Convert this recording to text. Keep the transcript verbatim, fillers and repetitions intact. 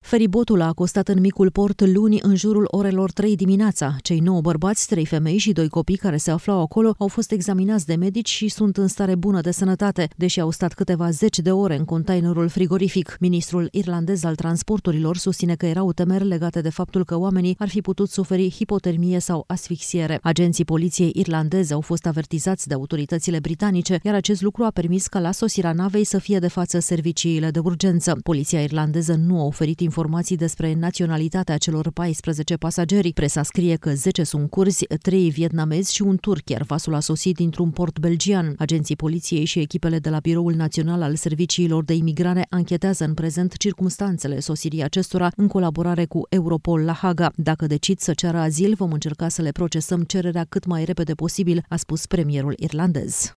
Feribotul a acostat în micul port luni în jurul orelor trei dimineața. Cei nouă bărbați, trei femei și doi copii care se aflau acolo au fost examinați de medici și sunt în stare bună de sănătate, deși au stat câteva zeci de ore în containerul frigorific. Ministrul irlandez al transporturilor susține că erau temeri legate de faptul că oamenii ar fi putut suferi hipotermie sau asfixiere. Agenții poliției irlandeze au fost avertizați de autoritățile britanice, iar acest lucru a permis ca la sosirea navei să fie de față serviciile de urgență. Poliția irlandeză nu a oferit informații despre naționalitatea celor paisprezece pasageri. Presa scrie că zece sunt curzi, trei vietnamezi și un turc, iar vasul a sosit dintr-un port belgian. Agenții poliției și echipele de la Biroul Național al Serviciilor de Imigrare anchetează în prezent circumstanțele sosirii acestora în colaborare cu Europol la Haga. Dacă decid să ceară azil, vom încerca să le procesăm cererea cât mai repede posibil, a spus premierul irlandez.